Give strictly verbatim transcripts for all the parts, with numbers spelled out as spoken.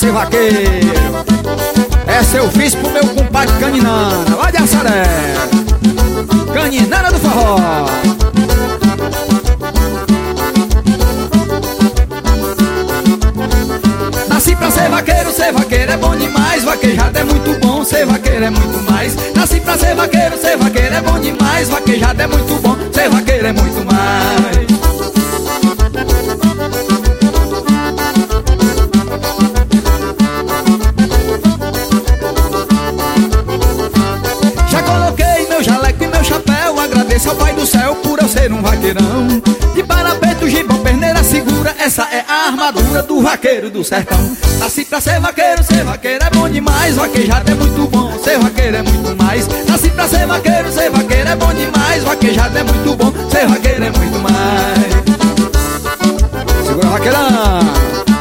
ser vaqueiro. Essa eu fiz pro meu compadre Caninana, lá de Assaré. Caninana do forró. Nasci pra ser vaqueiro, ser vaqueiro é bom demais. Vaquejado é muito bom, ser vaqueiro é muito mais. Nasci pra ser vaqueiro, ser vaqueiro é bom demais. Vaquejado é muito bom, ser vaqueiro é muito mais. Já coloquei meu jaleco e meu chapéu, agradeço ao Pai do Céu por eu ser um vaqueirão. De parapeito, gibão, perneira segura, essa é a armadura do vaqueiro do sertão. Nasci pra ser vaqueiro, ser vaqueiro é bom demais. Vaquejado é muito bom, ser vaqueiro é muito mais. Nasci pra ser vaqueiro, ser vaqueiro é bom demais. Vaquejado é muito bom, ser vaqueiro é muito mais. Segura a vaqueirão.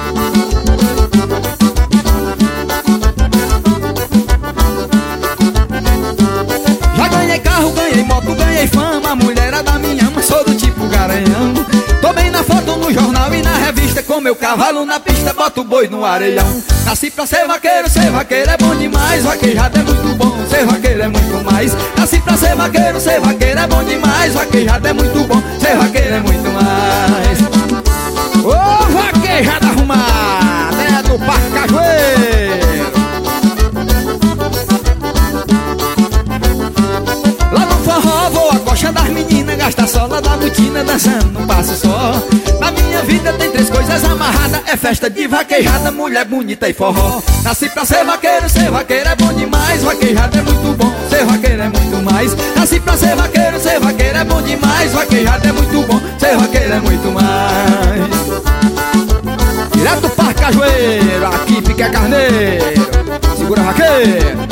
Já ganhei carro, ganhei moto, ganhei fama. A mulherada me ama, sou do tipo garanhão. Tô bem na foto, no jornal e na revista. Com meu cavalo na pista, boto o boi no areião. Nasci pra ser vaqueiro, ser vaqueiro é bom demais. Vaquejado é muito bom, ser vaqueiro é muito mais. Nasci pra ser vaqueiro, ser vaqueiro é bom demais. Vaquejado é muito bom, ser vaqueiro é muito mais. Ô, oh, vaquejado arrumado, é do Parque Cajueiro. Lá no forró vou a coxa das meninas, gasta a sola da botina, dançando um passo só. Na minha vida tem três coisas amarradas: é festa de vaquejada, mulher bonita e forró. Nasci pra ser vaqueiro, ser vaqueiro é bom demais. Vaquejado é muito bom, ser vaqueiro é muito mais. Nasci pra ser vaqueiro, ser vaqueiro é bom demais. Vaquejado é muito bom, ser vaqueiro é muito mais. Direto do Parque Cajueiro, aqui Pique Carneiro. Segura vaqueiro.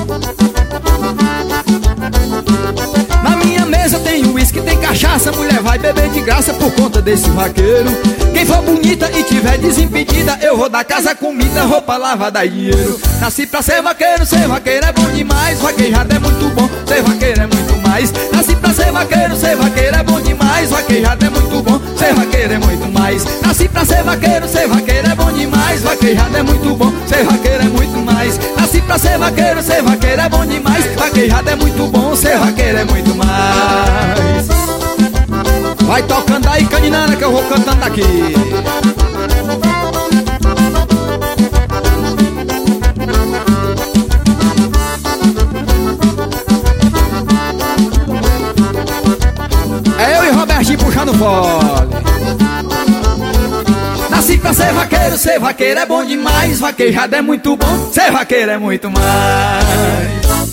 Na minha mesa tem uísque, tem cachaça. Mulher vai beber de graça por conta desse vaqueiro. Quem for bonita e tiver desimpedida, eu vou dar casa, comida, roupa lavada e dinheiro. Nasci pra ser vaqueiro, ser vaqueiro é bom demais. Vaquejado é muito bom, ser vaqueiro é muito mais. Nasci pra ser vaqueiro, ser vaqueiro é bom demais. Vaquejado é muito bom, ser vaqueiro é muito mais. Nasci pra ser vaqueiro, ser vaqueiro é bom demais. Vaquejado é muito bom, ser vaqueiro é muito mais. Nasci pra ser vaqueiro, ser vaqueiro é bom demais. Vaquejado é muito bom, ser vaqueiro é muito mais. Vai tocando aí, Caninana, que eu vou cantando aqui. É eu e Robertinho puxando fole. Nasci pra ser vaqueiro, ser vaqueiro é bom demais. Vaquejado é muito bom, ser vaqueiro é muito mais.